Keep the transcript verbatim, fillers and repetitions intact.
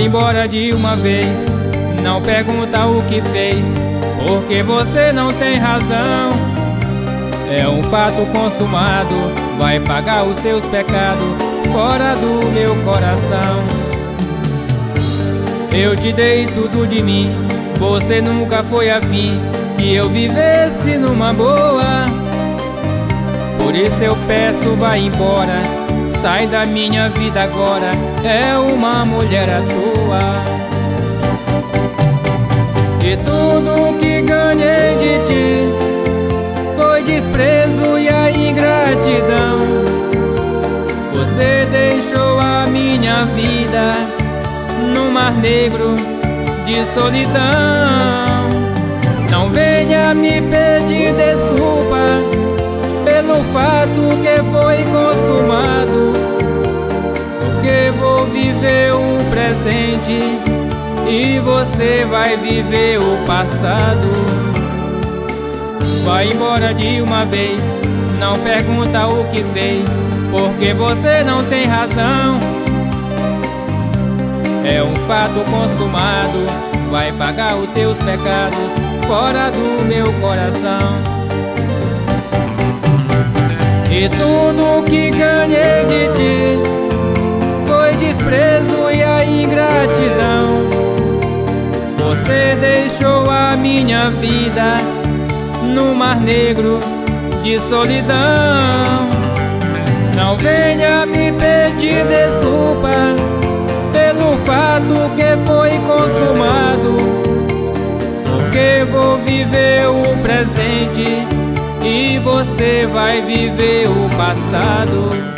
Vai embora de uma vez, não pergunta o que fez, porque você não tem razão. É um fato consumado, vai pagar os seus pecados fora do meu coração. Eu te dei tudo de mim, você nunca foi afim que eu vivesse numa boa. Por isso eu peço, vai embora, sai da minha vida agora, é uma mulher à toa. E tudo que ganhei de ti foi desprezo e a ingratidão. Você deixou a minha vida no mar negro de solidão. Não venha me pedir desculpa pelo fato que foi consumado, porque vou viver o presente e você vai viver o passado. Vai embora de uma vez, não pergunta o que fez, porque você não tem razão. É um fato consumado, vai pagar os teus pecados fora do meu coração. E tudo que ganhei de ti foi desprezo e a ingratidão. Você deixou a minha vida no mar negro de solidão. Não venha me pedir desculpa pelo fato que foi consumado, porque vou viver o presente e você vai viver o passado.